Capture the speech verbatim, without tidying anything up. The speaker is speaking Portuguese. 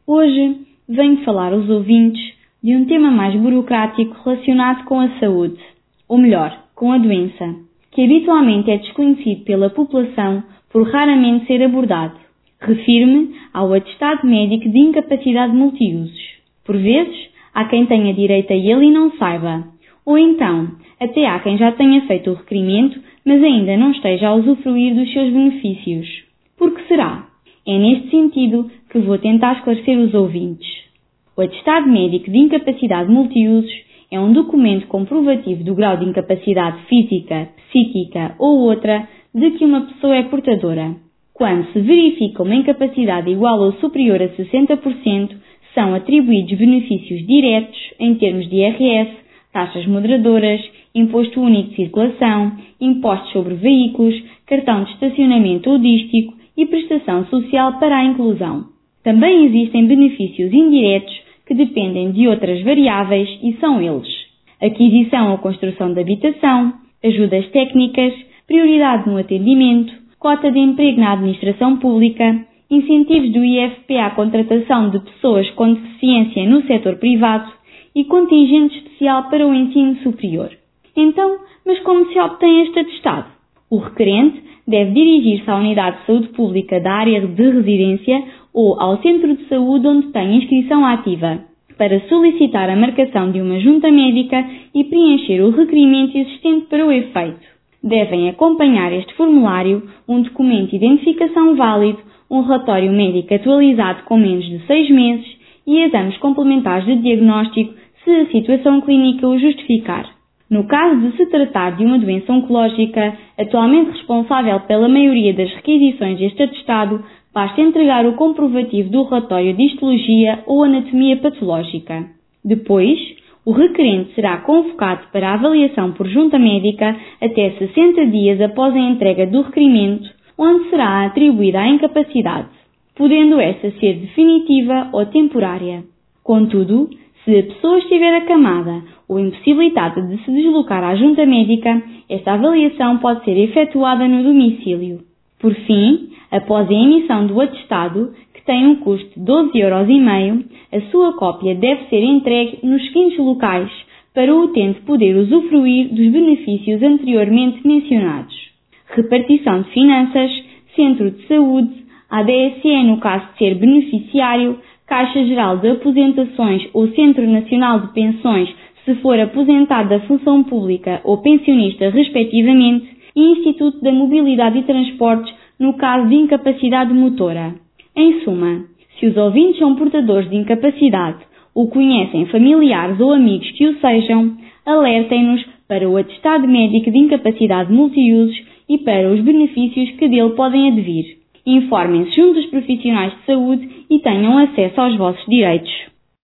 Hoje venho falar aos ouvintes de um tema mais burocrático relacionado com a saúde, ou melhor, com a doença, que habitualmente é desconhecido pela população por raramente ser abordado. Refiro-me ao atestado médico de incapacidade multiusos. Por vezes, há quem tenha direito a ele e não saiba, ou então, até há quem já tenha feito o requerimento, mas ainda não esteja a usufruir dos seus benefícios. Por que será? É neste sentido que vou tentar esclarecer os ouvintes. O atestado médico de incapacidade multiusos é um documento comprovativo do grau de incapacidade física, psíquica ou outra de que uma pessoa é portadora. Quando se verifica uma incapacidade igual ou superior a sessenta por cento, são atribuídos benefícios diretos em termos de I R S, taxas moderadoras, Imposto Único de Circulação, impostos sobre veículos, cartão de estacionamento udístico e prestação social para a inclusão. Também existem benefícios indiretos que dependem de outras variáveis e são eles: aquisição ou construção de habitação, ajudas técnicas, prioridade no atendimento, cota de emprego na administração pública, incentivos do I F P à contratação de pessoas com deficiência no setor privado e contingente especial para o ensino superior. Então, mas como se obtém este atestado? O requerente deve dirigir-se à unidade de saúde pública da área de residência ou ao centro de saúde onde tem inscrição ativa, para solicitar a marcação de uma junta médica e preencher o requerimento existente para o efeito. Devem acompanhar este formulário um documento de identificação válido, um relatório médico atualizado com menos de seis meses e exames complementares de diagnóstico se a situação clínica o justificar. No caso de se tratar de uma doença oncológica, atualmente responsável pela maioria das requisições deste atestado, basta entregar o comprovativo do relatório de histologia ou anatomia patológica. Depois, o requerente será convocado para a avaliação por junta médica até sessenta dias após a entrega do requerimento, onde será atribuída a incapacidade, podendo esta ser definitiva ou temporária. Contudo, se a pessoa estiver acamada ou impossibilitada de se deslocar à junta médica, esta avaliação pode ser efetuada no domicílio. Por fim, após a emissão do atestado, que tem um custo de doze euros e meio, a sua cópia deve ser entregue nos seguintes locais para o utente poder usufruir dos benefícios anteriormente mencionados: repartição de finanças, centro de saúde, A D S E no caso de ser beneficiário, Caixa Geral de Aposentações ou Centro Nacional de Pensões se for aposentado da função pública ou pensionista respectivamente, e Instituto da Mobilidade e Transportes no caso de incapacidade motora. Em suma, se os ouvintes são portadores de incapacidade ou conhecem familiares ou amigos que o sejam, alertem-nos para o atestado médico de incapacidade multiusos e para os benefícios que dele podem advir. Informem-se junto aos profissionais de saúde e tenham acesso aos vossos direitos.